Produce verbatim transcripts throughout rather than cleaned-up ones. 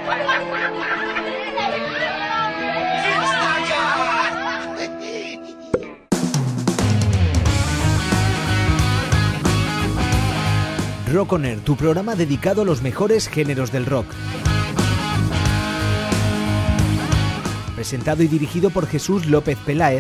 Rock On Air, tu programa dedicado a los mejores géneros del rock. Presentado y dirigido por Jesús López Peláez.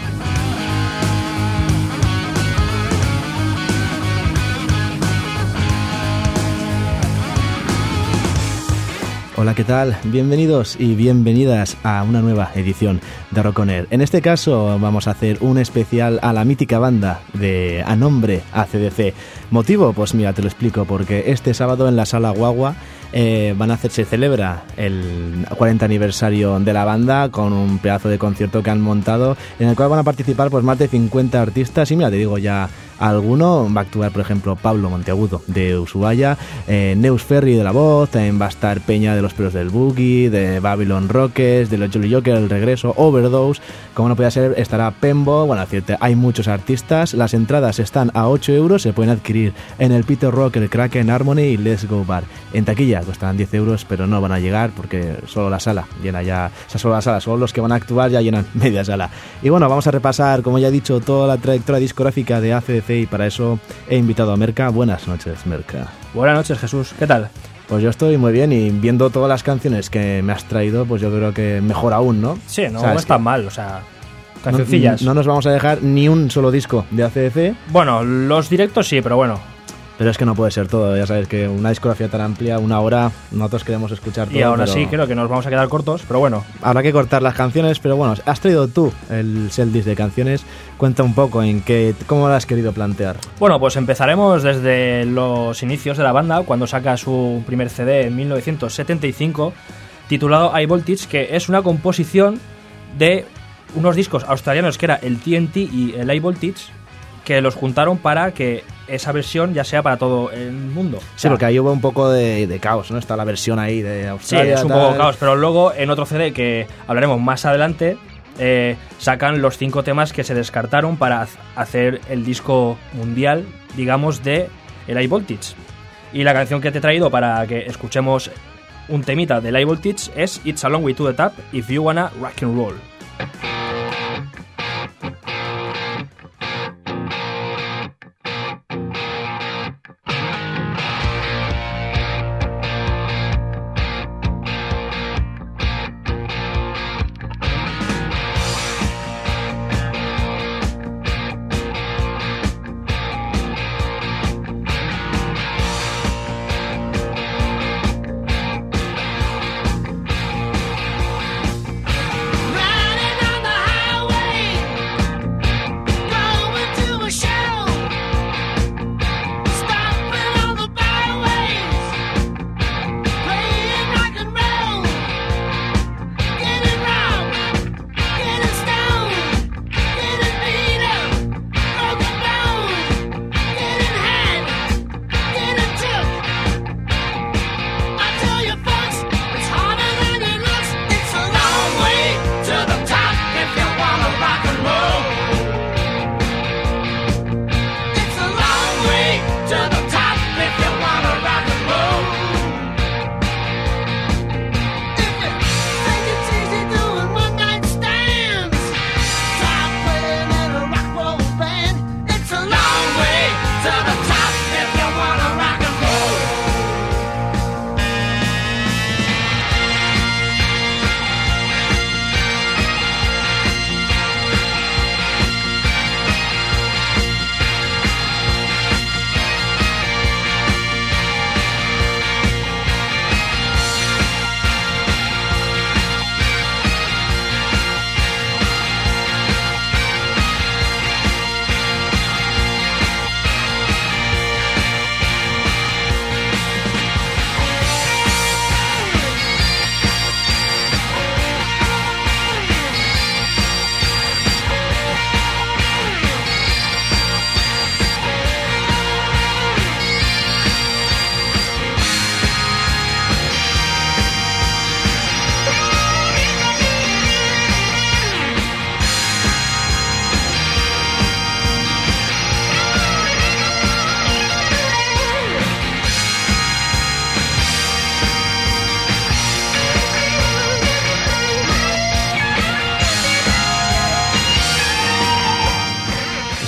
Hola, ¿qué tal? Bienvenidos y bienvenidas a una nueva edición de Rock On Air. En este caso vamos a hacer un especial a la mítica banda de A Nombre A C D C. ¿Motivo? Pues mira, te lo explico, porque este sábado en la Sala Guagua eh, van a hacer, se celebra el cuarenta aniversario de la banda con un pedazo de concierto que han montado en el cual van a participar pues más de cincuenta artistas y mira, te digo ya alguno. Va a actuar, por ejemplo, Pablo Monteagudo de Ushuaia, eh, Neus Ferry de La Voz, también va a estar Peña de los Pelos del Boogie, de Babylon Rockets, de los Jolly Joker, El Regreso, Overdose, como no podía ser, estará Pembo. Bueno, decirte, hay muchos artistas. Las entradas están a ocho euros, se pueden adquirir en el Peter Rock, el Kraken, Harmony y Let's Go Bar. En taquilla costarán diez euros, pero no van a llegar porque solo la sala llena ya, o sea, solo la sala, solo los que van a actuar ya llenan media sala. Y bueno, vamos a repasar, como ya he dicho, toda la trayectoria discográfica de A C D C y para eso he invitado a Merca. Buenas noches, Merca. Buenas noches, Jesús. ¿Qué tal? Pues yo estoy muy bien y viendo todas las canciones que me has traído, pues yo creo que mejor aún, ¿no? Sí, no, o sea, no es tan mal, o sea, cancioncillas. No, no nos vamos a dejar ni un solo disco de A C D C. Bueno, los directos sí, pero bueno. Pero es que no puede ser todo, ya sabes que una discografía tan amplia, una hora, nosotros queremos escuchar todo. Y aún pero así creo que nos vamos a quedar cortos, pero bueno. Habrá que cortar las canciones, pero bueno, has traído tú el setlist de canciones. Cuenta un poco en qué, cómo lo has querido plantear. Bueno, pues empezaremos desde los inicios de la banda, cuando saca su primer C D en mil novecientos setenta y cinco, titulado High Voltage, que es una composición de unos discos australianos que era el T N T y el High Voltage, que los juntaron para que esa versión ya sea para todo el mundo. Sí, o sea, porque ahí hubo un poco de, de caos, ¿no? Está la versión ahí de Australia. Sí, es un tal. poco caos, pero luego en otro C D que hablaremos más adelante, eh, sacan los cinco temas que se descartaron para hacer el disco mundial, digamos, de el High Voltage. Y la canción que te he traído para que escuchemos un temita del High Voltage es It's a Long Way to the Top, If You Wanna Rock and Roll. Right.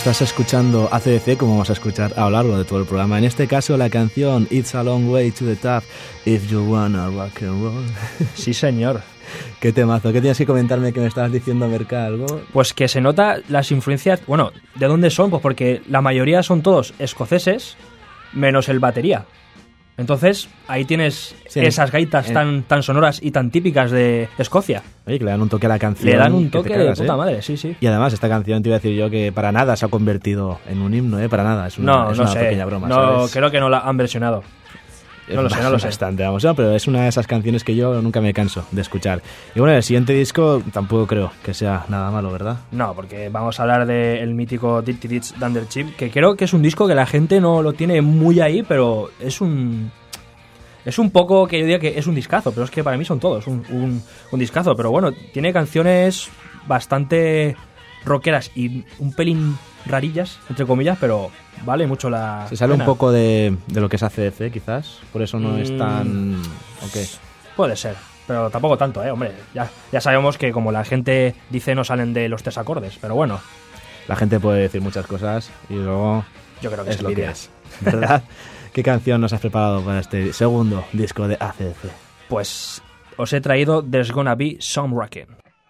Estás escuchando A C D C, como vamos a escuchar a lo largo de todo el programa. En este caso, la canción It's a Long Way to the Top, If You Wanna Rock and Roll. Sí, señor. Qué temazo. ¿Qué tienes que comentarme que me estabas diciendo, Merca, algo? Pues que se nota las influencias... Bueno, ¿de dónde son? Pues porque la mayoría son todos escoceses, menos el batería. Entonces, ahí tienes sí, esas gaitas en... tan, tan sonoras y tan típicas de Escocia. Oye, que le dan un toque a la canción. Le dan un toque cagas, de puta ¿eh? madre, sí, sí. Y además, esta canción, te iba a decir yo, que para nada se ha convertido en un himno, ¿eh? Para nada. Es una, no, es no una sé. pequeña broma, no, ¿sabes? Creo que no la han versionado. No lo sé, no lo sé. Bastante, vamos, no, pero es una de esas canciones que yo nunca me canso de escuchar. Y bueno, el siguiente disco tampoco creo que sea nada malo, ¿verdad? No, porque vamos a hablar del mítico Dirty Deeds Thunderchip, que creo que es un disco que la gente no lo tiene muy ahí, pero es un... Es un poco que yo diría que es un discazo, pero es que para mí son todos un, un, un discazo. Pero bueno, tiene canciones bastante rockeras y un pelín rarillas, entre comillas, pero vale mucho la Se sale pena. Un poco de, de lo que es A C D C, quizás, por eso no mm, es tan... Okay. Puede ser, pero tampoco tanto, ¿eh? Hombre, ya, ya sabemos que como la gente dice no salen de los tres acordes, pero bueno. La gente puede decir muchas cosas y luego... Yo creo que es es lo envidia. que es, ¿verdad? ¿Qué canción nos has preparado para este segundo disco de A C D C? Pues os he traído There's Gonna Be Some Rockin'.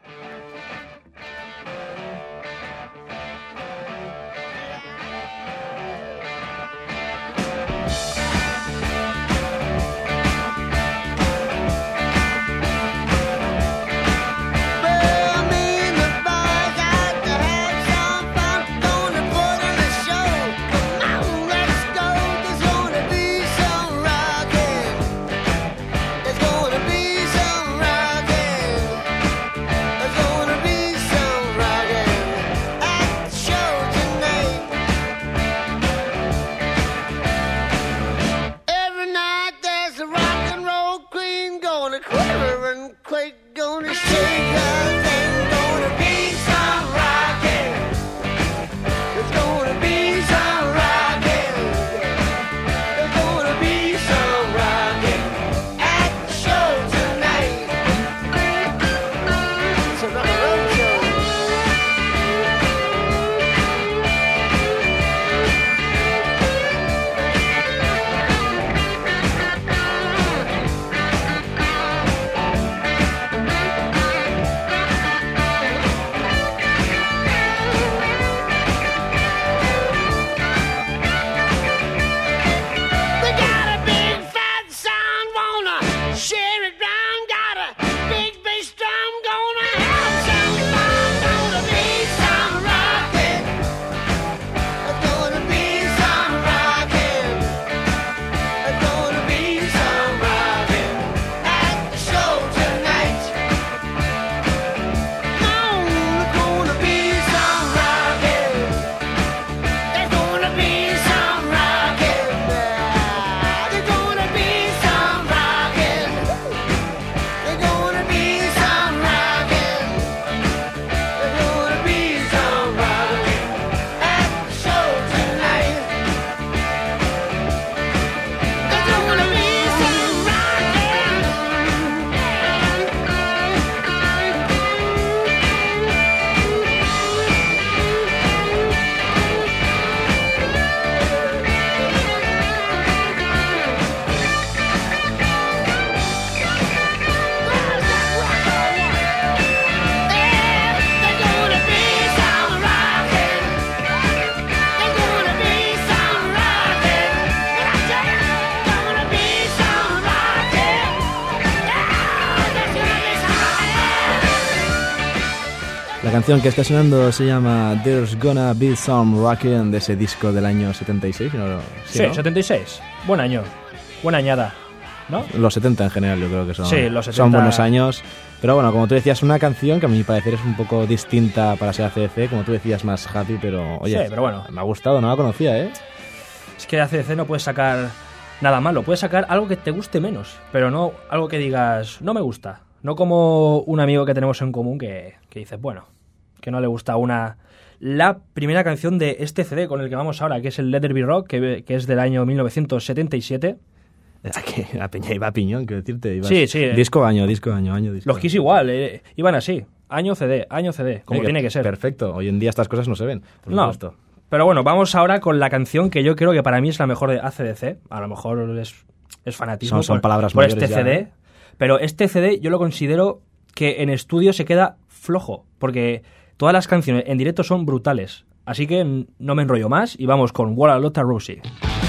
La canción que está sonando se llama There's Gonna Be Some Rockin', de ese disco del año setenta y seis. ¿no? Sí, ¿Sí, ¿no? setenta y seis. Buen año. Buena añada, ¿no? Los setenta en general yo creo que son, sí, los setenta... son buenos años. Pero bueno, como tú decías, una canción que a mi parecer es un poco distinta para ser A C D C, como tú decías, más happy, pero oye, sí, pero bueno, me ha gustado, no la conocía, ¿eh? Es que A C D C no puedes sacar nada malo, puedes sacar algo que te guste menos, pero no algo que digas, no me gusta. No como un amigo que tenemos en común que, que dice, bueno, que no le gusta una... La primera canción de este C D con el que vamos ahora, que es el Let There Be Rock, que, que es del año mil novecientos setenta y siete. Aquí, la peña iba a piñón, quiero decirte. Ibas... Sí, sí. Disco, año, disco, año, año, disco. Los Kiss igual, eh, iban así. Año C D, año C D, como sí, tiene que ser. Perfecto. Hoy en día estas cosas no se ven, por no, supuesto. Pero bueno, vamos ahora con la canción que yo creo que para mí es la mejor de A C D C. A lo mejor es, es fanatismo son, son por, palabras por mayores este C D. ya, ¿eh? Pero este C D yo lo considero que en estudio se queda flojo, porque todas las canciones en directo son brutales. Así que no me enrollo más y vamos con What a Lotta Rosie.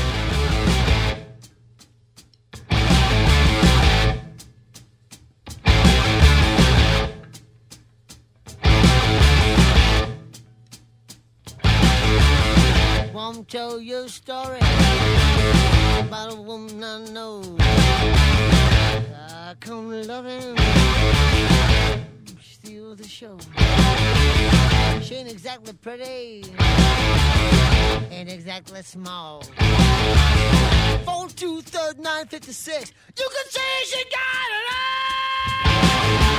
Won't tell you a story about a woman I know. I come loving, steal the show. She ain't exactly pretty, ain't exactly small. Four two third nine fifty six. You can say she got it all.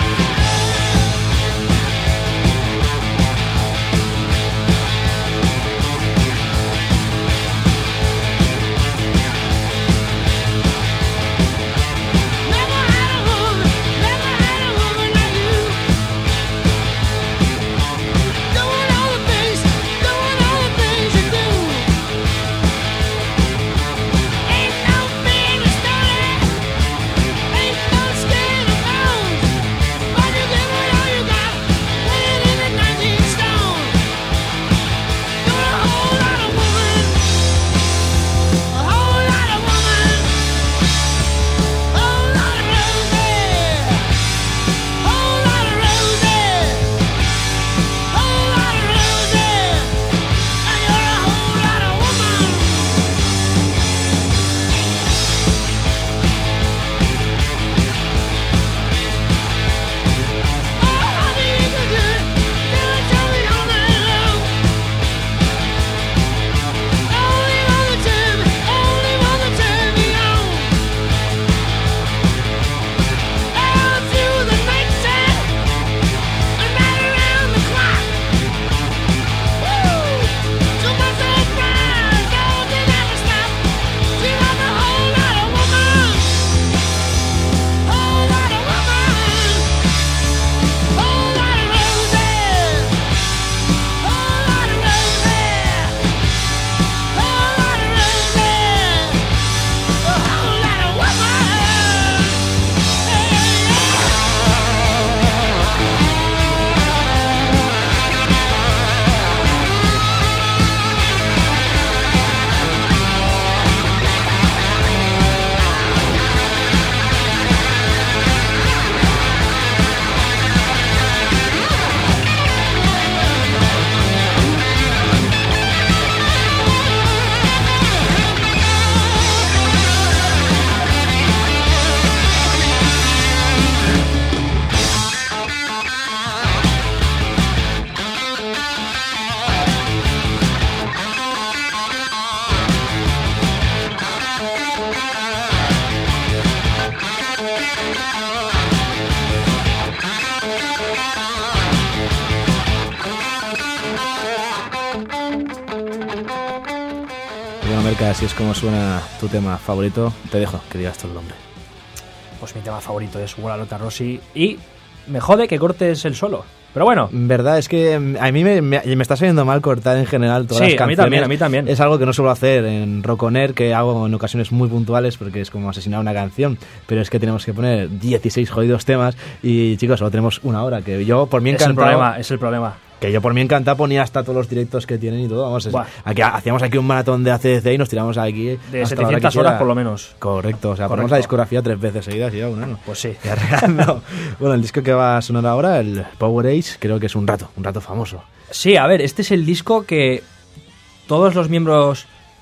Merca, si es como suena tu tema favorito, te dejo que digas tú el nombre. Pues mi tema favorito es What a Lotta Rosie y me jode que cortes el solo. Pero bueno. Verdad, es que a mí me, me, me está saliendo mal cortar en general todas sí, las canciones. Sí, a mí también, a mí también. Es algo que no suelo hacer en Rock On Air, que hago en ocasiones muy puntuales porque es como asesinar una canción. Pero es que tenemos que poner dieciséis jodidos temas y, chicos, solo tenemos una hora. Que yo, por mí encantado... Es el problema, es el problema. Que yo por mí encantado ponía hasta todos los directos que tienen y todo. Vamos, es, aquí, hacíamos aquí un maratón de A C D C y nos tiramos aquí... De setecientas horas por lo menos. Correcto, o sea, ponemos la discografía tres veces seguidas y ya, bueno, ¿no? Pues sí. No. Bueno, el disco que va a sonar ahora, el Power Age, creo que es un rato, un rato famoso. Sí, a ver, este es el disco que todos los miembros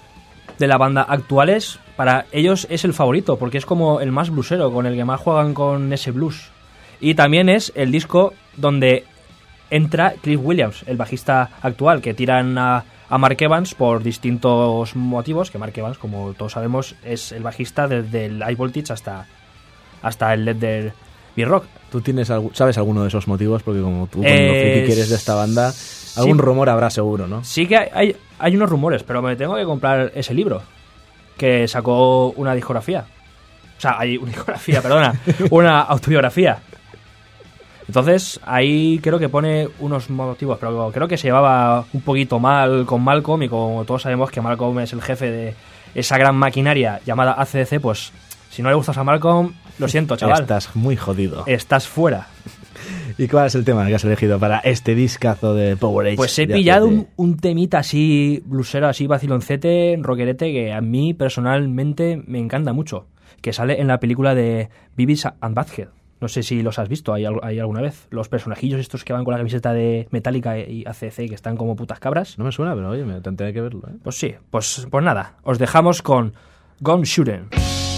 de la banda actuales, para ellos es el favorito, porque es como el más bluesero, con el que más juegan con ese blues. Y también es el disco donde entra Cliff Williams, el bajista actual, que tiran a, a Mark Evans por distintos motivos, que Mark Evans, como todos sabemos, es el bajista desde el High Voltage hasta, hasta el Let There Be Rock. ¿Tú tienes algo, sabes alguno de esos motivos? Porque como tú, cuando eh, friki quieres de esta banda, algún sí, rumor habrá seguro, ¿no? Sí que hay, hay, hay unos rumores, pero me tengo que comprar ese libro, que sacó una discografía. O sea, hay una discografía, perdona, una autobiografía. Entonces, ahí creo que pone unos motivos, pero creo que se llevaba un poquito mal con Malcolm, y como todos sabemos que Malcolm es el jefe de esa gran maquinaria llamada A C D C, pues si no le gustas a Malcolm, lo siento, chaval. Estás muy jodido. Estás fuera. ¿Y cuál es el tema que has elegido para este discazo de Power Age? Pues he pillado un, un temita así, blusero, así vaciloncete, rockerete, que a mí personalmente me encanta mucho, que sale en la película de Beavis and Butthead. No sé si los has visto ahí, ahí alguna vez. Los personajillos estos que van con la camiseta de Metallica y A C D C, que están como putas cabras. No me suena, pero oye, me tendré que verlo, ¿eh? Pues sí, pues, pues nada, os dejamos con Gone Shootin'.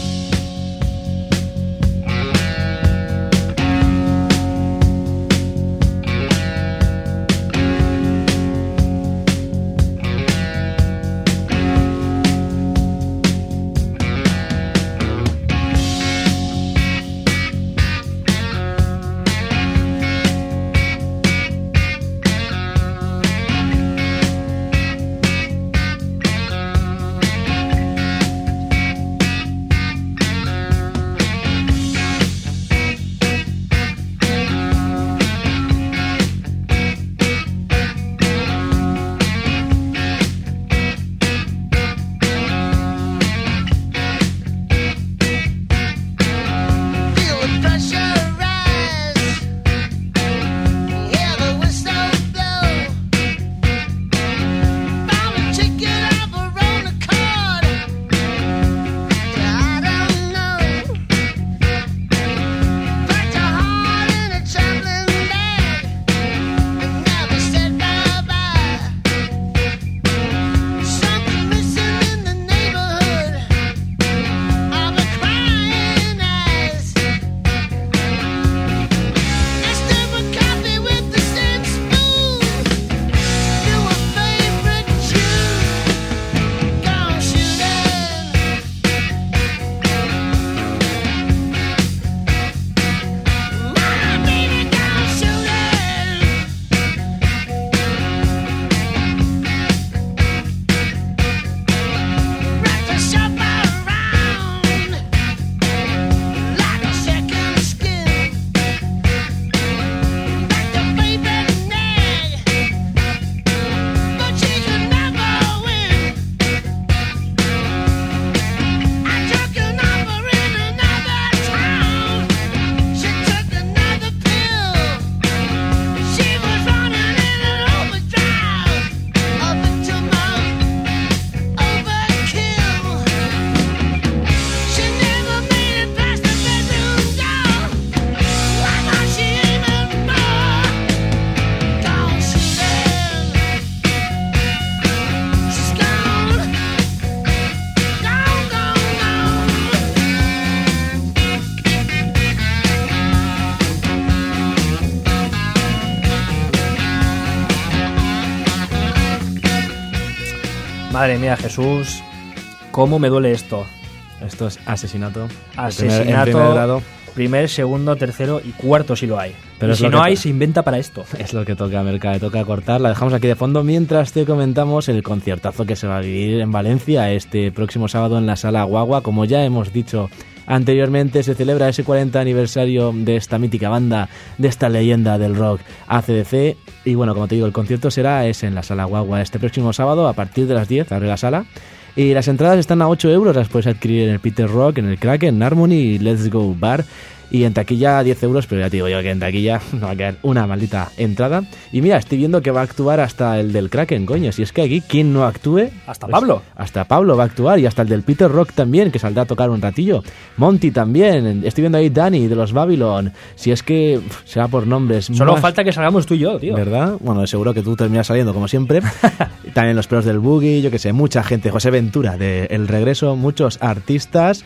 Madre mía, Jesús, ¿cómo me duele esto? Esto es asesinato. Asesinato, en primer, en primer grado. Primer, segundo, tercero y cuarto si lo hay. Pero y es si lo no que hay, to- se inventa para esto. Es lo que toca, Merca, toca cortar. La dejamos aquí de fondo mientras te comentamos el conciertazo que se va a vivir en Valencia este próximo sábado en la Sala Guagua. Como ya hemos dicho anteriormente, se celebra ese cuarenta aniversario de esta mítica banda, de esta leyenda del rock, A C D C. Y bueno, como te digo, el concierto será es en la Sala Guagua este próximo sábado a partir de las diez, abre la sala. Y las entradas están a ocho euros, las puedes adquirir en el Peter Rock, en el Kraken, en Harmony y Let's Go Bar. Y en taquilla diez euros, pero ya te digo yo que en taquilla no va a quedar una maldita entrada. Y mira, estoy viendo que va a actuar hasta el del Kraken, coño. Si es que aquí, ¿quién no actúe? Hasta Pues Pablo. Hasta Pablo va a actuar y hasta el del Peter Rock también, que saldrá a tocar un ratillo. Monty también. Estoy viendo ahí Dani de los Babylon. Si es que uf, será por nombres. Solo más... falta que salgamos tú y yo, tío. ¿Verdad? Bueno, seguro que tú terminas saliendo como siempre. También los pelos del Boogie, yo que sé, mucha gente. José Ventura de El Regreso, muchos artistas.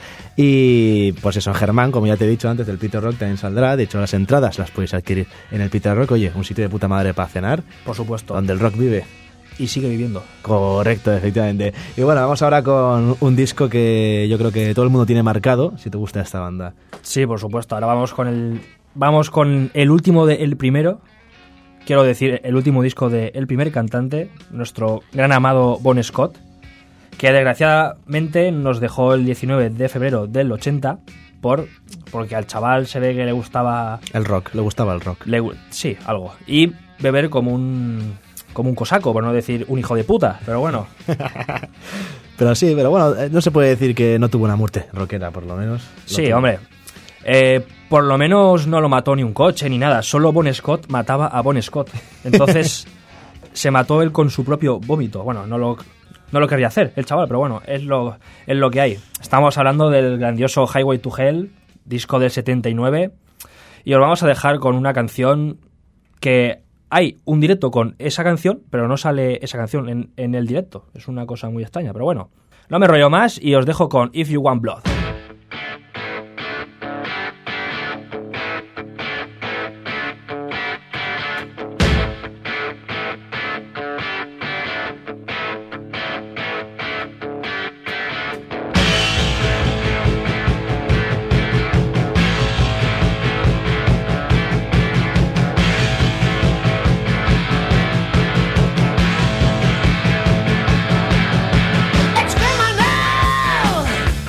Y pues eso, Germán, como ya te he dicho antes, del Peter Rock también saldrá. De hecho, las entradas las podéis adquirir en el Peter Rock. Oye, un sitio de puta madre para cenar. Por supuesto. Donde el rock vive. Y sigue viviendo. Correcto, efectivamente. Y bueno, vamos ahora con un disco que yo creo que todo el mundo tiene marcado, si te gusta esta banda. Sí, por supuesto. Ahora vamos con el vamos con el último de El Primero. Quiero decir, el último disco de El Primer Cantante, nuestro gran amado Bon Scott, que desgraciadamente nos dejó el diecinueve de febrero del ochenta por porque al chaval se ve que le gustaba... El rock, le gustaba el rock. Le, sí, algo. Y beber como un... como un cosaco, por no decir un hijo de puta, pero bueno. Pero sí, pero bueno, no se puede decir que no tuvo una muerte rockera, por lo menos. Sí, tuvo. hombre. Eh, por lo menos no lo mató ni un coche ni nada. Solo Bon Scott mataba a Bon Scott. Entonces se mató él con su propio vómito. Bueno, no lo, no lo quería hacer el chaval, pero bueno, es lo, es lo que hay. Estamos hablando del grandioso Highway to Hell, disco del setenta y nueve. Y os vamos a dejar con una canción que... Hay un directo con esa canción, pero no sale esa canción en, en el directo. Es una cosa muy extraña, pero bueno. No me rollo más y os dejo con If You Want Blood. It's criminal.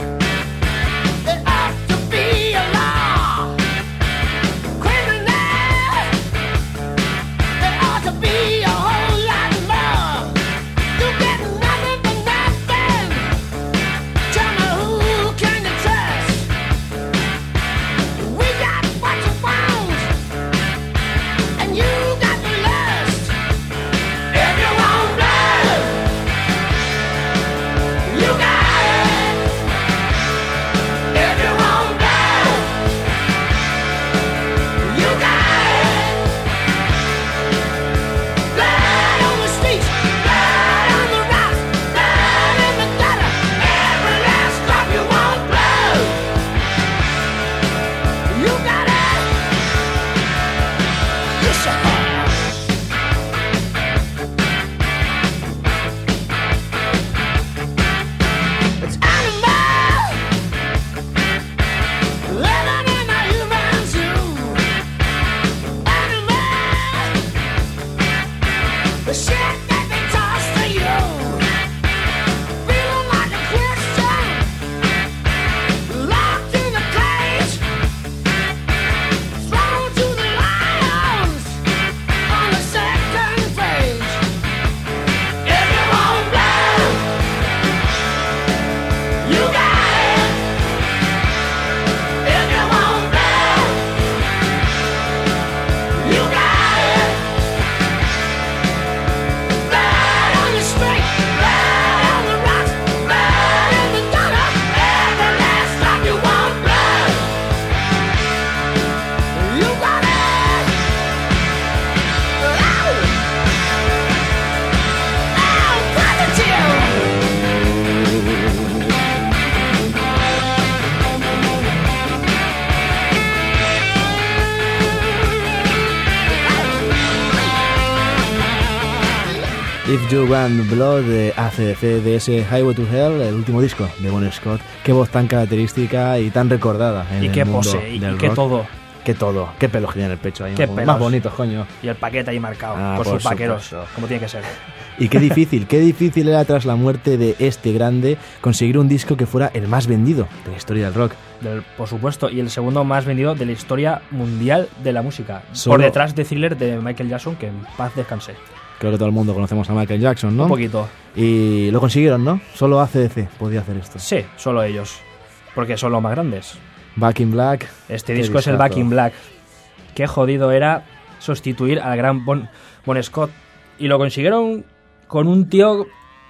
If You Want Blood de A C D C, de ese Highway to Hell, el último disco de Bon Scott. Qué voz tan característica y tan recordada en y el qué mundo pose, y, del y qué rock. todo. Qué todo, qué pelo genial en el pecho ahí, Qué más, pelos. más bonitos, coño. Y el paquete ahí marcado, Ah, con por sus vaqueros, supuesto. como tiene que ser. Y qué difícil, qué difícil era tras la muerte de este grande conseguir un disco que fuera el más vendido de la historia del rock. Del, por supuesto, y el segundo más vendido de la historia mundial de la música. Solo- Por detrás de Thriller de Michael Jackson, que en paz descanse. Creo que todo el mundo conocemos a Michael Jackson, ¿no? Un poquito. Y lo consiguieron, ¿no? Solo A C D C podía hacer esto. Sí, solo ellos. Porque son los más grandes. Back in Black. Este Qué disco es el discazo. Back in Black. Qué jodido era sustituir al gran Bon, Bon Scott. Y lo consiguieron con un tío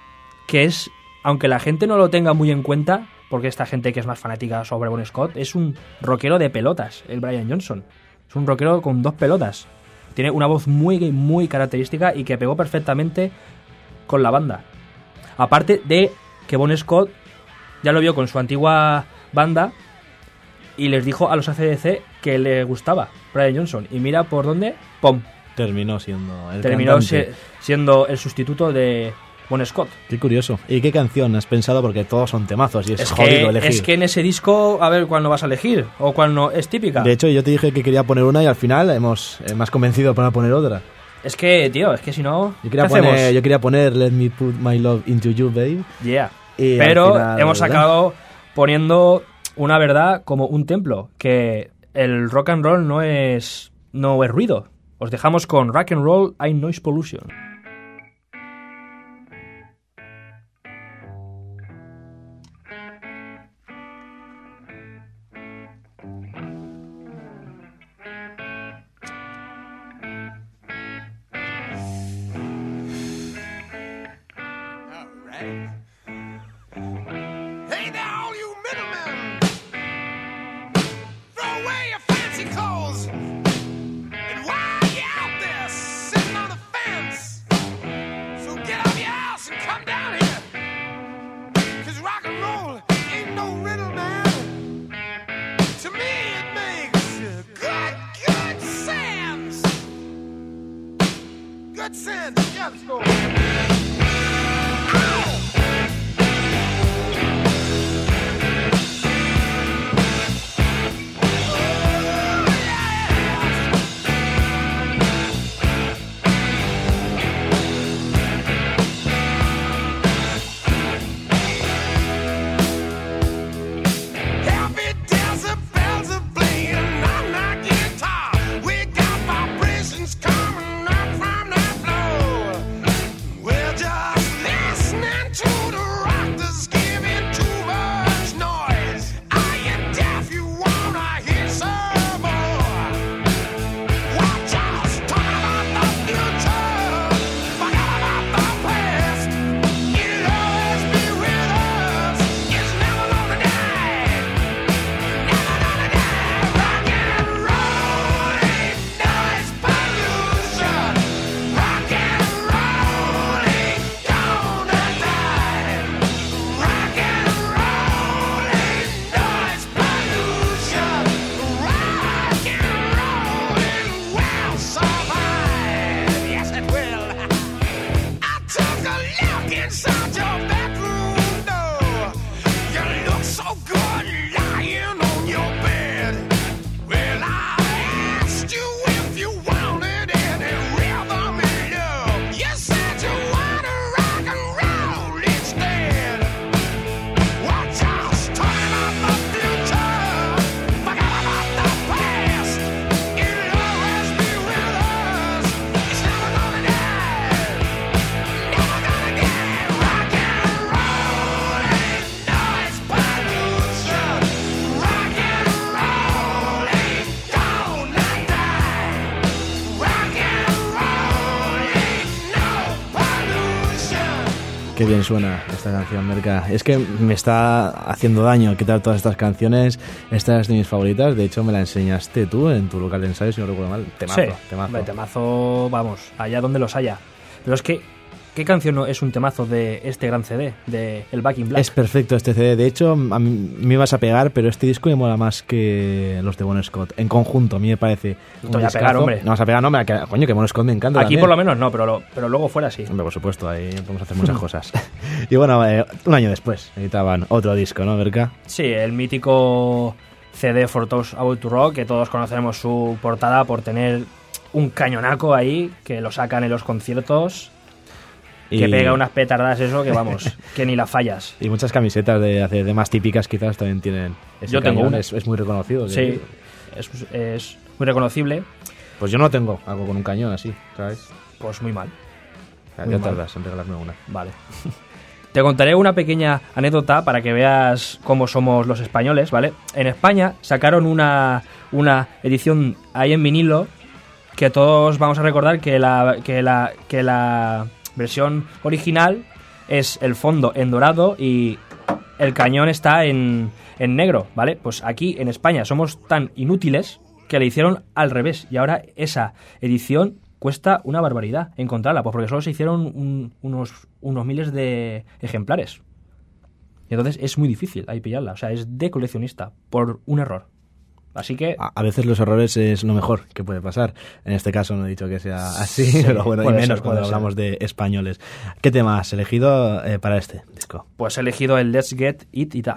que es, aunque la gente no lo tenga muy en cuenta, porque esta gente que es más fanática sobre Bon Scott, es un rockero de pelotas, el Brian Johnson. Es un rockero con dos pelotas. Tiene una voz muy, muy característica y que pegó perfectamente con la banda. Aparte de que Bon Scott ya lo vio con su antigua banda y les dijo a los A C D C que le gustaba Brian Johnson. Y mira por dónde, ¡pum! Terminó siendo el Terminó cantante. se- siendo el sustituto de Bon Scott. Qué curioso. ¿Y qué canción has pensado? Porque todos son temazos y es, Es jodido que, elegir. es que en ese disco, a ver cuál no vas a elegir o cuál no. Es típica. De hecho, yo te dije que quería poner una y al final hemos eh, me has convencido para poner otra. Es que, tío, es que si no. Yo quería, ¿qué hacemos? poner, yo quería poner Let Me Put My Love Into You, Babe. Yeah. Y Pero al final, hemos ¿verdad? acabado poniendo una verdad como un templo, que el rock and roll no es, no es ruido. Os dejamos con Rock and Roll and Noise Pollution. Hey there, all you middlemen! Throw away your fancy clothes! And while you're out there sitting on the fence, so get off your house and come down here! Cause rock and roll ain't no riddle, man! To me it makes good, good sense! Good sense! Yeah, let's go! Qué bien suena esta canción, Merca. Es que me está haciendo daño quitar todas estas canciones. Esta es de mis favoritas. De hecho, me la enseñaste tú en tu local de ensayo, si no recuerdo mal. Temazo, sí, temazo. Hombre, temazo, vamos, allá donde los haya. Pero es que, ¿qué canción no es un temazo de este gran C D, de el Back in Black? Es perfecto este C D. De hecho, a mí me ibas a pegar, pero este disco me mola más que los de Bon Scott. En conjunto, a mí me parece. No te voy a pegar, hombre. No vas a pegar, no, me, coño, que Bon Scott me encanta. Aquí también. por lo menos no, pero, lo, pero luego fuera sí. Hombre, por supuesto, ahí podemos hacer muchas cosas. Y bueno, eh, un año después editaban otro disco, ¿no, Merca? Sí, el mítico C D For Those About to Rock, que todos conocemos su portada por tener un cañonaco ahí, que lo sacan en los conciertos. Y... que pega unas petardas eso que vamos, que ni las fallas. Y muchas camisetas de, de más típicas quizás también tienen ese Yo tengo cañón. una. Es, es muy reconocido. Sí, es, es muy reconocible. Pues yo no tengo algo con un cañón así, ¿sabes? Pues muy mal. Ya, muy ya mal. tardas en regalarme una. Vale. Te contaré una pequeña anécdota para que veas cómo somos los españoles, ¿vale? En España sacaron una, una edición ahí en vinilo que todos vamos a recordar que la... que la, que la versión original es el fondo en dorado y el cañón está en, en negro, ¿vale? Pues aquí en España somos tan inútiles que le hicieron al revés y ahora esa edición cuesta una barbaridad encontrarla, pues porque solo se hicieron un, unos, unos miles de ejemplares. Y entonces es muy difícil ahí pillarla, o sea, es de coleccionista por un error. Así que... A, a veces los errores es lo mejor que puede pasar. En este caso no he dicho que sea así, sí, pero bueno, y menos ser, cuando hablamos ser. de españoles. ¿Qué tema has elegido eh, para este disco? Pues he elegido el Let's Get It It Up.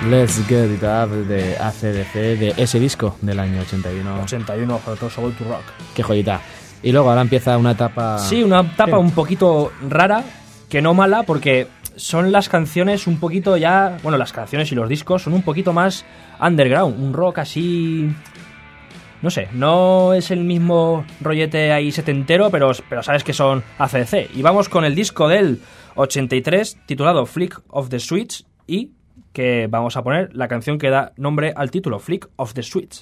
Let's Get It Up de A C D C, de ese disco del año ochenta y uno. ochenta y uno, Soul to Rock. Qué joyita. Y luego ahora empieza una etapa... Sí, una etapa ¿Qué? un poquito rara, que no mala, porque son las canciones un poquito ya... Bueno, las canciones y los discos son un poquito más underground, un rock así... No sé, no es el mismo rollete ahí setentero, pero, pero sabes que son A C D C. Y vamos con el disco del ochenta y tres, titulado Flick of the Switch, y que vamos a poner la canción que da nombre al título, Flick of the Switch.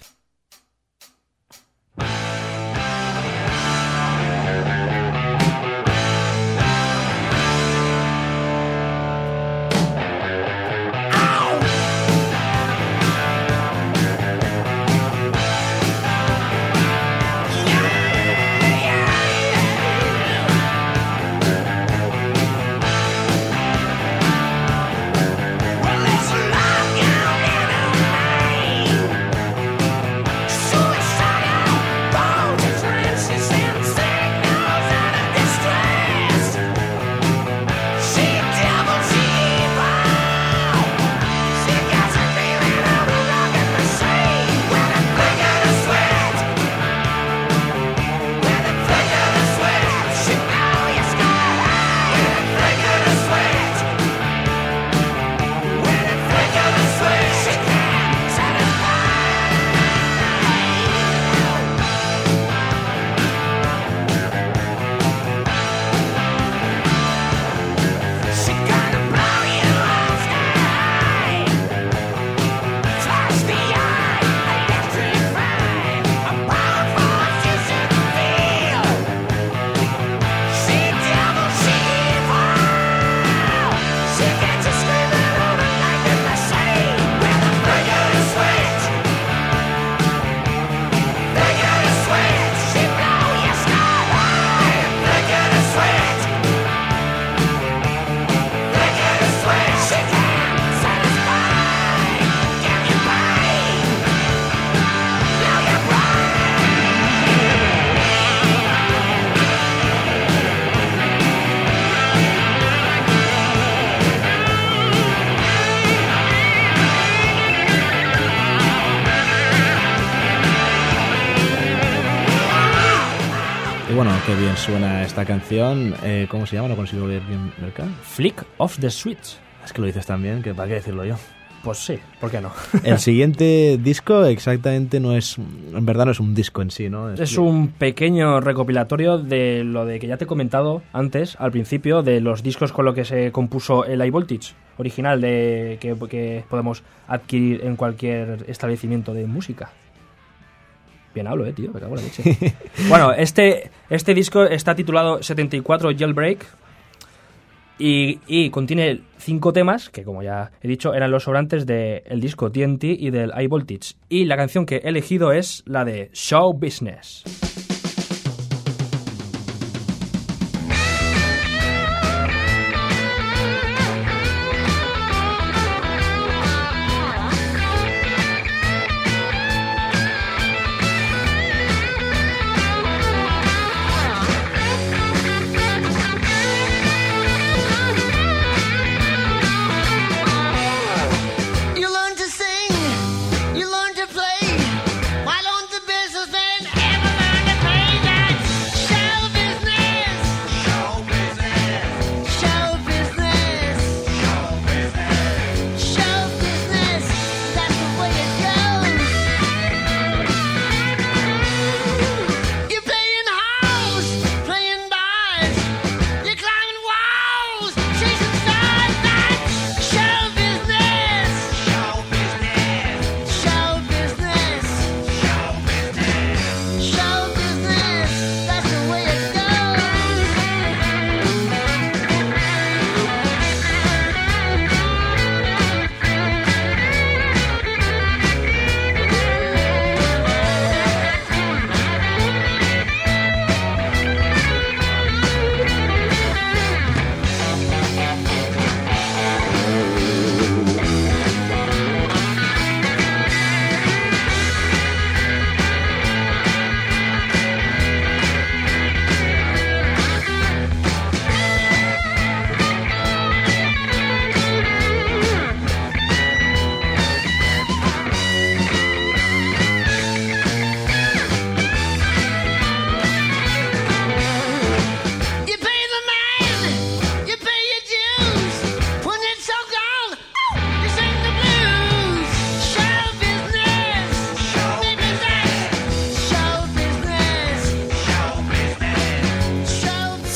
Bueno, qué bien suena esta canción. Eh, ¿Cómo se llama? No consigo ver bien el can. Flick of the Switch. Es que lo dices tan bien que para qué decirlo yo. Pues sí, ¿por qué no? El siguiente disco exactamente no es... En verdad no es un disco en sí, ¿no? Es, Es un pequeño recopilatorio de lo de que ya te he comentado antes, al principio, de los discos con lo que se compuso el High Voltage original de que, que podemos adquirir en cualquier establecimiento de música. Bien hablo, eh, tío, me cago en la leche. Bueno, este, este disco está titulado setenta y cuatro Jailbreak y, y contiene cinco temas que, como ya he dicho, eran los sobrantes del disco T N T y del High Voltage. Y la canción que he elegido es la de Show Business. You learn to sing, you learn to play. Why don't the businessman ever learn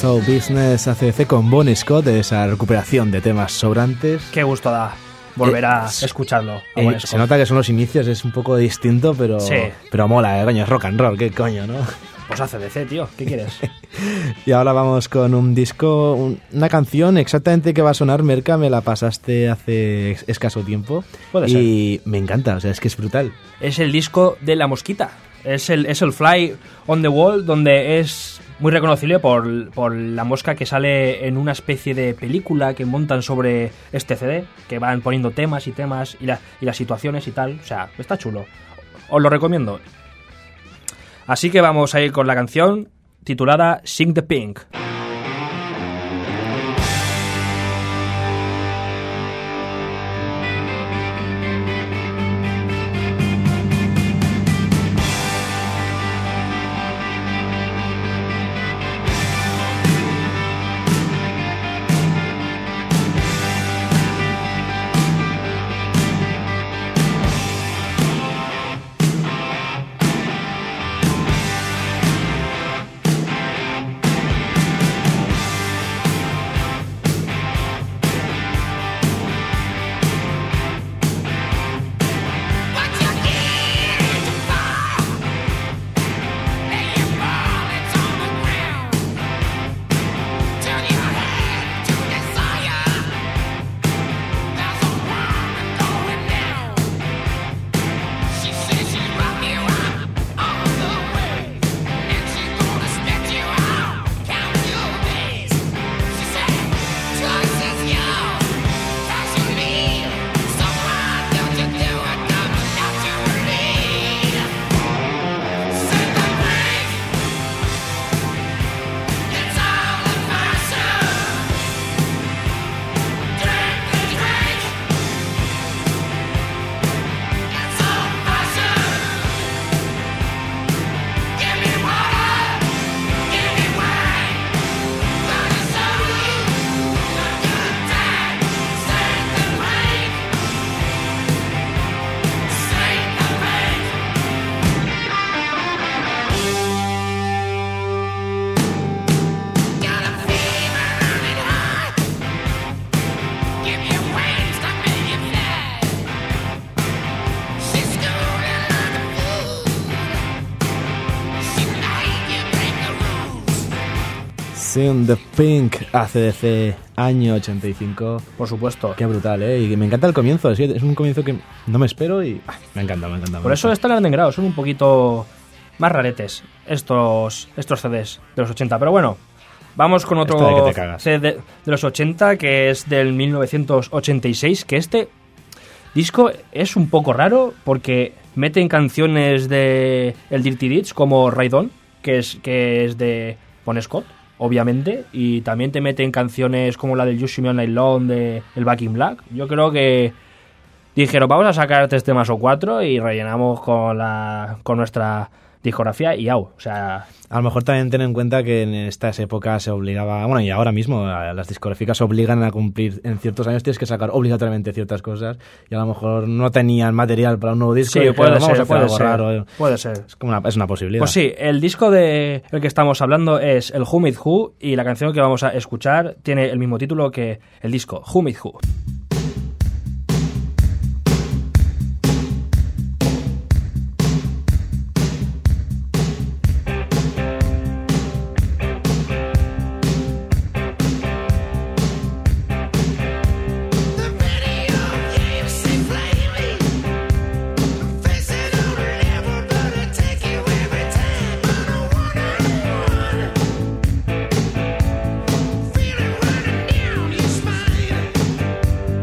Show Business A C D C con Bon Scott, de esa recuperación de temas sobrantes. Qué gusto da volver Eh, a s- escucharlo. a Eh, Bon se Scott. nota que son los inicios, es un poco distinto, pero, Sí. pero mola, eh, coño, es rock and roll, qué coño, ¿no? Pues A C D C, tío, ¿qué quieres? Y ahora vamos con un disco, un- una canción exactamente que va a sonar, Merca, me la pasaste hace ex- escaso tiempo. Puede y me encanta, o sea, es que es brutal. Es el disco de La Mosquita. Es el, es el Fly on the Wall, donde es muy reconocible por, por la mosca que sale en una especie de película que montan sobre este C D, que van poniendo temas y temas y, la- y las situaciones y tal. O sea, está chulo. Os lo recomiendo. Así que vamos a ir con la canción titulada Sing the Pink. Sing the Pink, A C D C, año ochenta y cinco. Por supuesto. Qué brutal, ¿eh? Y me encanta el comienzo, es es un comienzo que no me espero y ah, me encanta, me encanta. me Por eso gusta. están en grado, son un poquito más raretes estos, estos C Ds de los ochenta. Pero bueno, vamos con Esto de otro que te cagas. C D de los ochenta, que es del mil novecientos ochenta y seis, que este disco es un poco raro porque meten canciones de el Dirty Deeds como Ride On, que es, que es de Bon Scott, obviamente, y también te meten canciones como la del You See Me All Night Long de el Back in Black. Yo creo que dijeron, vamos a sacar tres temas o cuatro y rellenamos con la con nuestra discografía y au. O sea, A lo mejor también ten en cuenta que en estas épocas se obligaba, bueno, y ahora mismo a- las discográficas obligan a cumplir, en ciertos años tienes que sacar obligatoriamente ciertas cosas y a lo mejor no tenían material para un nuevo disco. sí, y dijeron, puede vamos a ser, hacer puede algo ser, raro. puede ser. Es, como una, es una posibilidad. Pues sí, el disco de el que estamos hablando es el Who Made Who y la canción que vamos a escuchar tiene el mismo título que el disco, Who Made Who. The video games say plainly, face it on a level, but I take you every time on a one-on-one. Feel it running down your spine.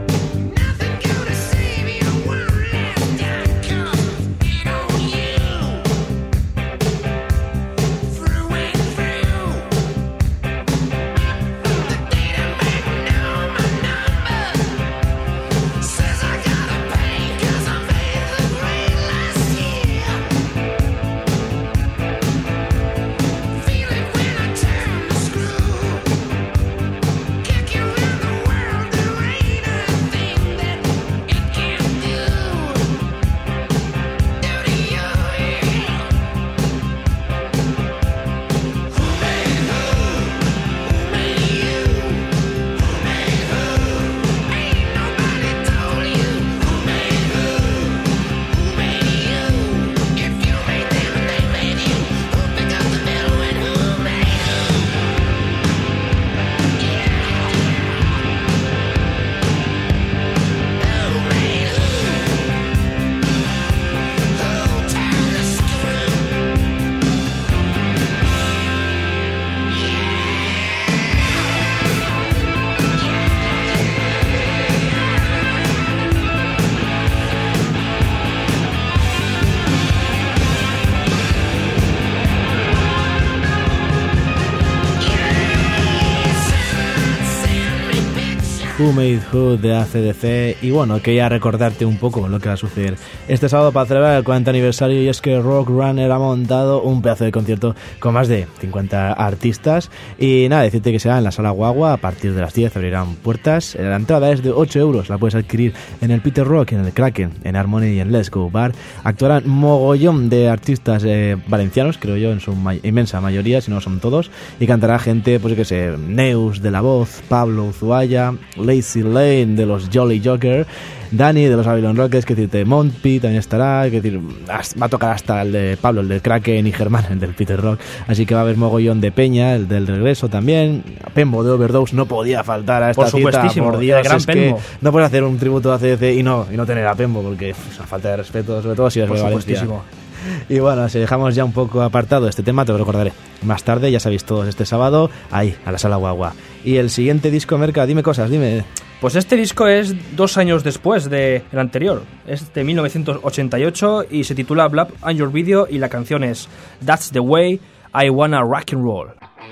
Who Made Who de A C D C. Y bueno, quería recordarte un poco lo que va a suceder este sábado para celebrar el cuarenta aniversario, y es que Rock Runner ha montado un pedazo de concierto con más de cincuenta artistas. Y nada, decirte que será en la Sala Guagua a partir de las diez, abrirán puertas. La entrada es de ocho euros, la puedes adquirir en el Peter Rock, en el Kraken, en Harmony y en Let's Go Bar. Actuarán mogollón de artistas eh, valencianos, creo yo, en su ma- inmensa mayoría, si no son todos, y cantará gente, pues yo que sé, Neus de La Voz, Pablo Uzuaya, Lazy Lane de los Jolly Joker, Dani de los Babylon Rockets, que decirte, Montpi también estará, que decir, va a tocar hasta el de Pablo, el del Kraken, y Germán, el del Peter Rock, así que va a haber mogollón de peña, el del regreso también. Pembo de Overdose no podía faltar a esta Por cita, supuestísimo, por Dios, el gran es que Pembo. no puedes hacer un tributo a A C D C y no, y no tener a Pembo, porque es una falta de respeto, sobre todo si es Por de Valencia. supuestísimo. Y bueno, si dejamos ya un poco apartado este tema, te lo recordaré más tarde, ya sabéis todos, este sábado, ahí, a la Sala Guagua. Y el siguiente disco, Merca, dime cosas, dime. Pues este disco es dos años después del anterior, es de mil novecientos ochenta y ocho y se titula Blood on Your Video, y la canción es That's the Way I Wanna Rock and Roll.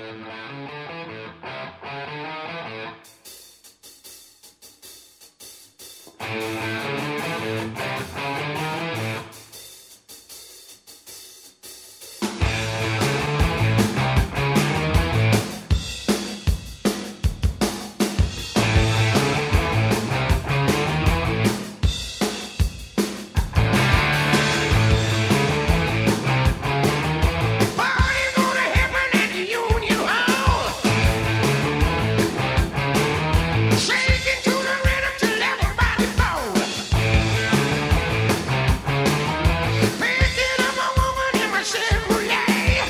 Party's gonna happen at the Union Hall. Shaking to the rhythm till everybody falls. Picking up a woman in my Chevrolet.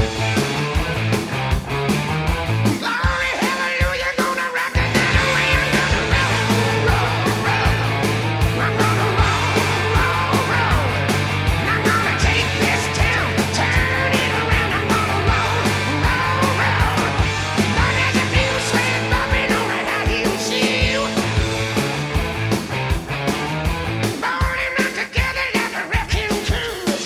Glory, hallelujah, gonna rock it that way. I'm gonna roll, roll, roll. I'm gonna roll, roll, roll. I'm gonna take this town, turn it around. I'm gonna roll, roll, roll. Lord, there's a new sled bumping on a high heel shoe. Born and not together like a wrecking crew.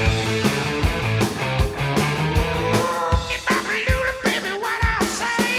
If I prelude, baby, what I'll say.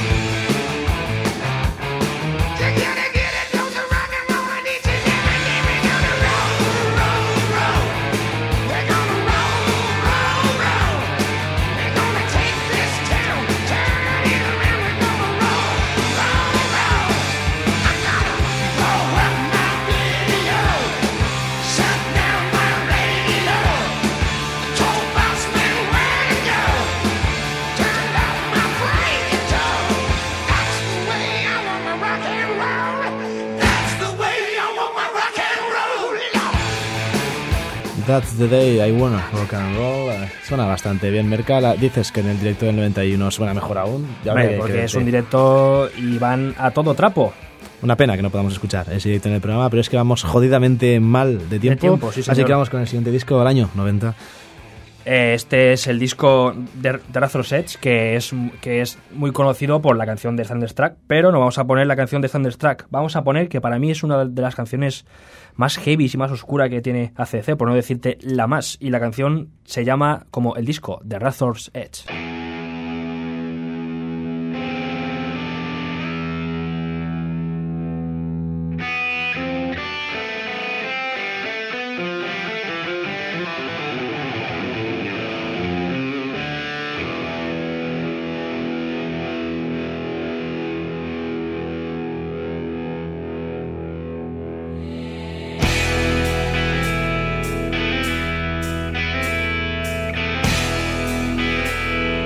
Together, get it, goes a rock and roll, and each and every day we're gonna roll, roll, roll. We're gonna roll, roll, roll. We're gonna take this town, turn it around. We're gonna roll, roll, roll. I'm gonna blow up my video, shut down my radio, told boss man where to go, turned off my radio. That's the way I want my rock and roll. That's the way I want my rock and roll. That's the day I wanna rock and roll. Eh, Suena bastante bien, Merca. La- dices que en el directo del noventa y uno suena mejor aún. Ya Hombre, veré, porque que- es un directo y van a todo trapo. Una pena que no podamos escuchar ese directo en el programa, pero es que vamos jodidamente mal de tiempo. tiempo, sí, así señor. que vamos con el siguiente disco del año noventa. Eh, Este es el disco de, de Razor's Edge, que es, que es muy conocido por la canción de Thunderstruck, pero no vamos a poner la canción de Thunderstruck. Vamos a poner que para mí es una de las canciones más heavy y más oscura que tiene A C D C, por no decirte la más. Y la canción se llama como el disco, de Razor's Edge. Thank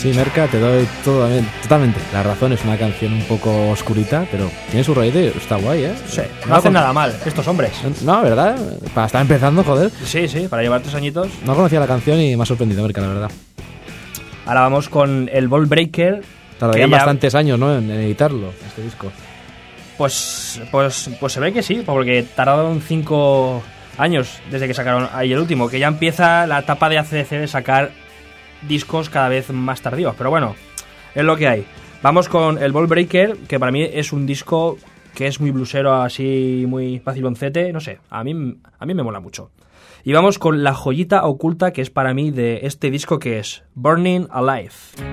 sí, Merca, te doy todo, totalmente la razón. Es una canción un poco oscurita, pero tiene su raíz, está guay, ¿eh? Sí, no hacen nada mal estos hombres. No, ¿verdad? Para estar empezando, joder. Sí, sí, para llevar tres añitos. No conocía la canción y me ha sorprendido, Merca, la verdad. Ahora vamos con el Ball Breaker. Tardarían ya... bastantes años, ¿no? En, en editarlo, este disco. Pues, pues, pues se ve que sí, porque tardaron cinco años desde que sacaron ahí el último, que ya empieza la etapa de A C D C de sacar discos cada vez más tardíos, pero bueno, es lo que hay. Vamos con el Ball Breaker, que para mí es un disco que es muy blusero, así muy faciloncete, no sé, a mí, a mí me mola mucho. Y vamos con la joyita oculta que es para mí de este disco, que es Burning Alive.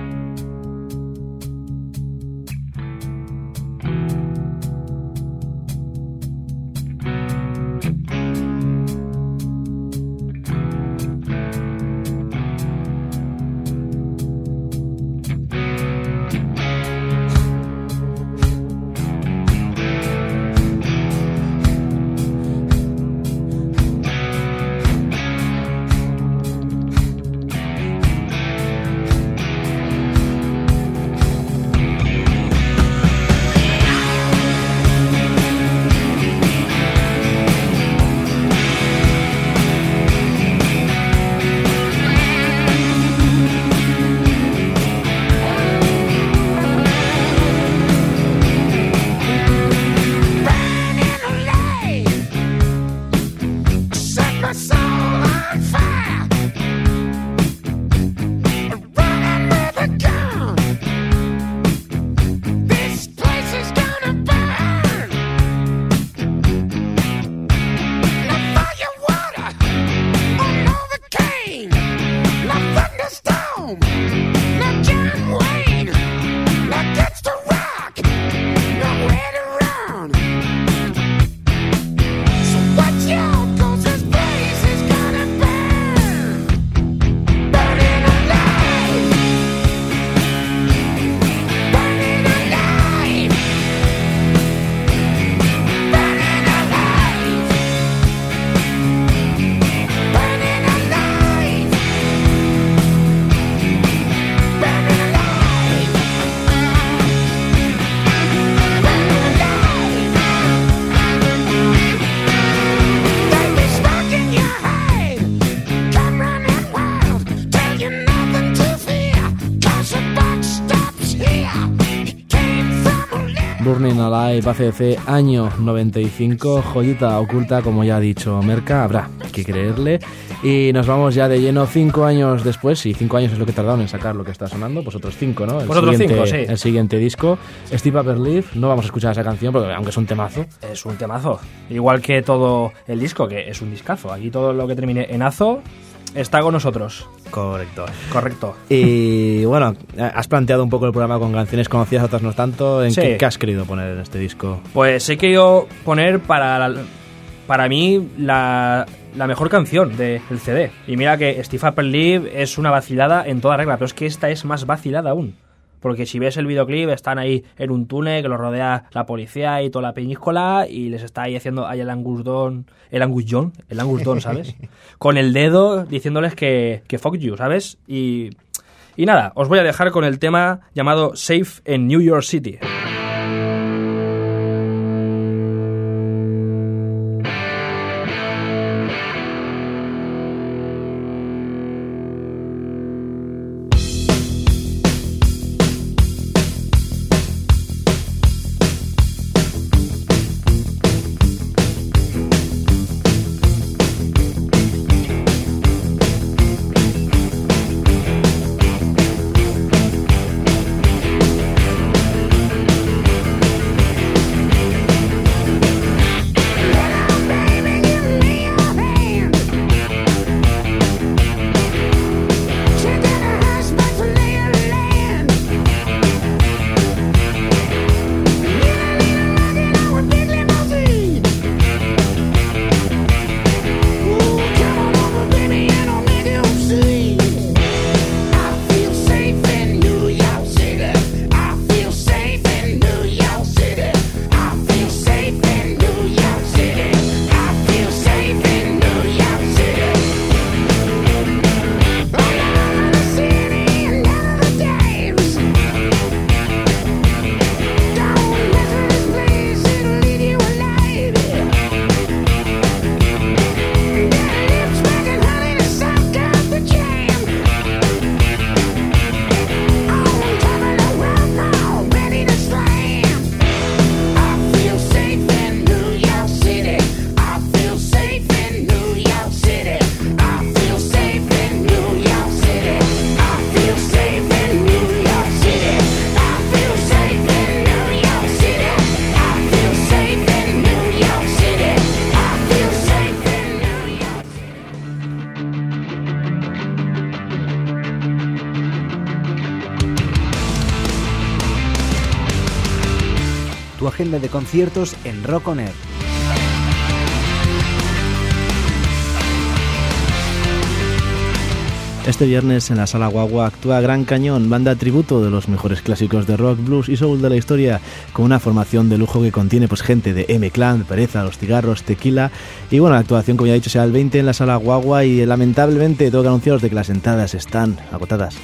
Burning Alive, A C D C, año noventa y cinco, joyita oculta, como ya ha dicho Merca, habrá que creerle. Y nos vamos ya de lleno cinco años después, y cinco años es lo que tardaron en sacar lo que está sonando, pues otros cinco, ¿no? El pues otros siguiente, cinco, sí. El siguiente disco, Steve Upper Leaf, no vamos a escuchar esa canción, porque aunque es un temazo. Es un temazo, igual que todo el disco, que es un discazo. Aquí todo lo que termine en azo está con nosotros. Correcto. Correcto. Y bueno, has planteado un poco el programa con canciones conocidas, otras no tanto. ¿En sí. qué, qué has querido poner en este disco? Pues he querido poner para, la, para mí la, la mejor canción del C D. Y mira que Steve Upper Leaf es una vacilada en toda regla, pero es que esta es más vacilada aún. Porque si ves el videoclip, están ahí en un túnel que los rodea la policía y toda la peñíscola y les está ahí haciendo ahí el Angus Don, el Angus John, el Angus Don, ¿sabes? Con el dedo diciéndoles que, que fuck you, ¿sabes? Y, y nada, os voy a dejar con el tema llamado Safe en New York City. tu agenda de conciertos en Rock On Air. Este viernes en la Sala Guagua actúa Gran Cañón, banda tributo de los mejores clásicos de rock, blues y soul de la historia, con una formación de lujo que contiene pues gente de M-Clan, Pereza, Los Cigarros, Tequila. Y bueno, la actuación, como ya he dicho, será el veinte en la Sala Guagua y lamentablemente tengo que anunciaros de que las entradas están agotadas.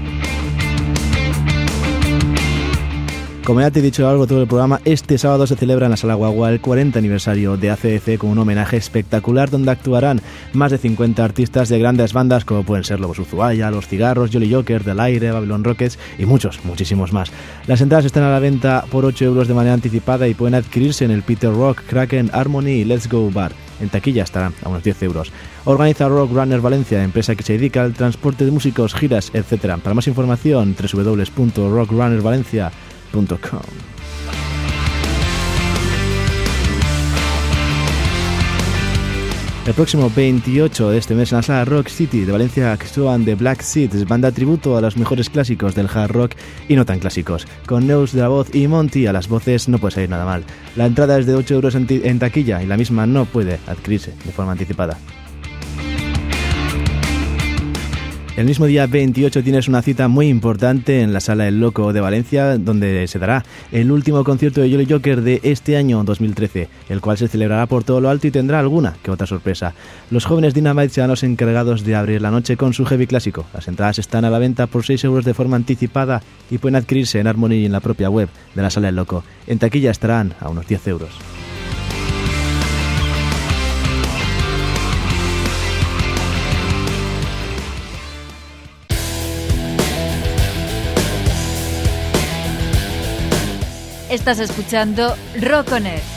Como ya te he dicho a lo largo de todo el programa, este sábado se celebra en la Sala Guagua el cuarenta aniversario de A C D C con un homenaje espectacular donde actuarán más de cincuenta artistas de grandes bandas como pueden ser Lobos Ushuaia, Los Cigarros, Jolly Joker, Del Aire, Babylon Rockets y muchos, muchísimos más. Las entradas están a la venta por ocho euros de manera anticipada y pueden adquirirse en el Peter Rock, Kraken, Harmony y Let's Go Bar. En taquilla estarán a unos diez euros. Organiza Rock Runner Valencia, empresa que se dedica al transporte de músicos, giras, etcétera. Para más información, doble u doble u doble u punto rock runner valencia punto com. El próximo veintiocho de este mes en la sala Rock City de Valencia actúan The Black Seeds, banda tributo a los mejores clásicos del hard rock y no tan clásicos. Con Neus de la voz y Monty a las voces no puede salir nada mal. La entrada es de ocho euros en, en taquilla y la misma no puede adquirirse de forma anticipada. El mismo día veintiocho tienes una cita muy importante en la Sala El Loco de Valencia, donde se dará el último concierto de Jolly Joker de este año dos mil trece, el cual se celebrará por todo lo alto y tendrá alguna que otra sorpresa. Los jóvenes Dynamite serán los encargados de abrir la noche con su heavy clásico. Las entradas están a la venta por seis euros de forma anticipada y pueden adquirirse en Harmony y en la propia web de la Sala El Loco. En taquilla estarán a unos diez euros. Estás escuchando Rock On Air.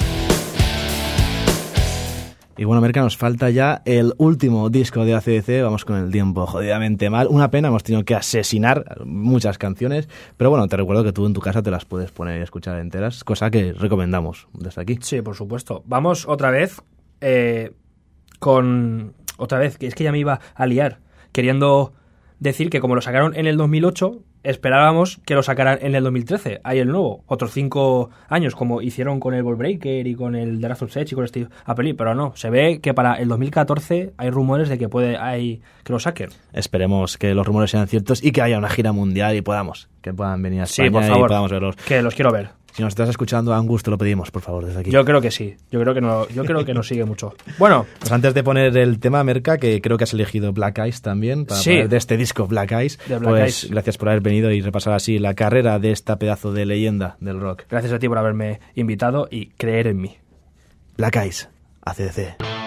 Y bueno, Merca, nos falta ya el último disco de A C D C. Vamos con el tiempo jodidamente mal. Una pena, hemos tenido que asesinar muchas canciones. Pero bueno, te recuerdo que tú en tu casa te las puedes poner y escuchar enteras, cosa que recomendamos desde aquí. Sí, por supuesto. Vamos otra vez eh, con... Otra vez, que es que ya me iba a liar. Queriendo decir que como lo sacaron en el dos mil ocho... esperábamos que lo sacaran en el dos mil trece, hay el nuevo, otros cinco años, como hicieron con el Ballbreaker y con el The Wrath of Seth y con este Apple, pero no, se ve que para el dos mil catorce hay rumores de que puede hay, que lo saquen. Esperemos que los rumores sean ciertos y que haya una gira mundial y podamos, que puedan venir a España sí, por favor, y podamos verlos. Que los quiero ver. Si nos estás escuchando, Angus, te lo pedimos, por favor, desde aquí. Yo creo que sí. Yo creo que no, yo creo que nos sigue mucho. Bueno, pues antes de poner el tema, Merca, que creo que has elegido Black Eyes también, para sí, poner de este disco Black Eyes, de Black pues Eyes. Gracias por haber venido y repasar así la carrera de esta pedazo de leyenda del rock. Gracias a ti por haberme invitado y creer en mí. Black Eyes, A C D C.